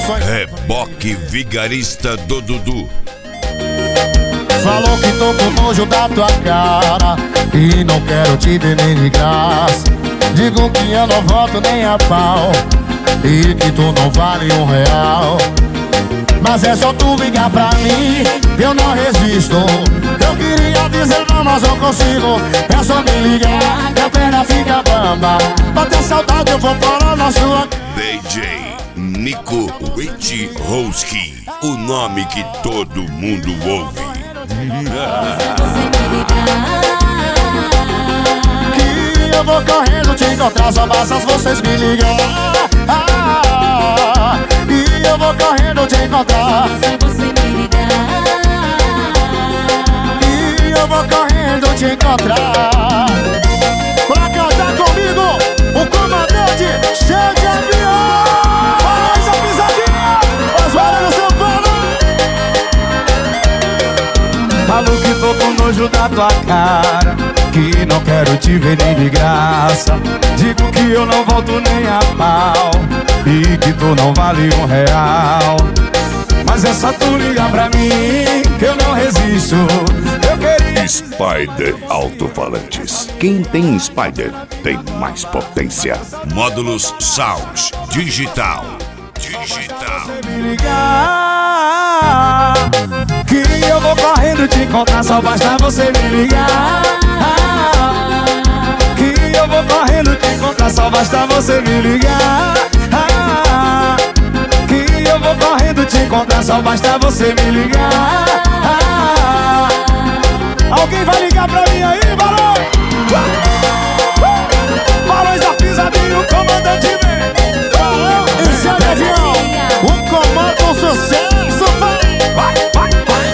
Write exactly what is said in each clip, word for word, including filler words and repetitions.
Reboque vigarista do Dudu. Falou que tô com nojo da tua cara e não quero te ver nem de graça. Digo que eu não volto nem a pau e que tu não vale um real. Mas é só tu ligar pra mim, eu não resisto. Eu queria dizer não, mas não consigo. É só me ligar, minha perna fica bamba. Bater saudade eu vou parar na sua. D J Nico Witchowski, o nome que todo mundo ouve. Que eu vou correndo te encontrar, só basta vocês me ligar. Ah, e eu vou correndo te encontrar. E eu vou correndo te encontrar. Pra cantar comigo, o comandante cheio de avião. Faz a pisadinha, faz barulho São Paulo. Falo que tô com nojo da tua cara, que não quero te ver nem de graça. Digo que eu não volto nem a pau e que tu não vale um real. Mas é só tu ligar pra mim que eu não resisto. Eu queria Spider Alto-Falantes. Quem tem Spider tem mais potência. Módulos Sound Digital. Digital. me ligar, que eu vou correndo te encontrar, só basta você me ligar. Que eu vou correndo te encontrar, só basta você me ligar. Que eu vou correndo te encontrar, só basta você me ligar. Alguém vai ligar pra mim aí, Barões? Barões da pisadinha, o comandante vem. Esse é o avião, o comando, o sucesso, vai, vai, vai, vai.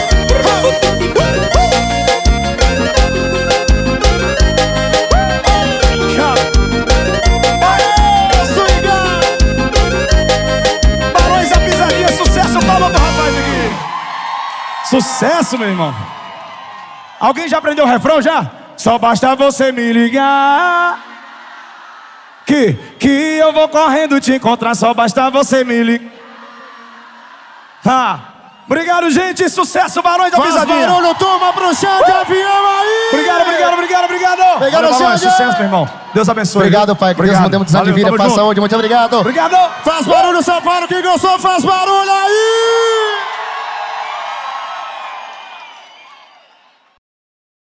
Barões da pisadinha, sucesso, palma pro rapaz aqui. Sucesso, meu irmão. Alguém já aprendeu o refrão já? Só basta você me ligar, Que, que eu vou correndo te encontrar, só basta você me ligar. Ah, obrigado, gente, sucesso, Barões da Pisadinha. Faz barulho, turma, pro chão de avião aí. Obrigado, obrigado, obrigado, obrigado. Obrigado, Barões, sucesso, meu irmão. Deus abençoe. Obrigado, pai, que Deus nos dê muitos anos de vida, paz, saúde, muito obrigado. Obrigado. Faz barulho, São Paulo, quem gostou, faz barulho aí.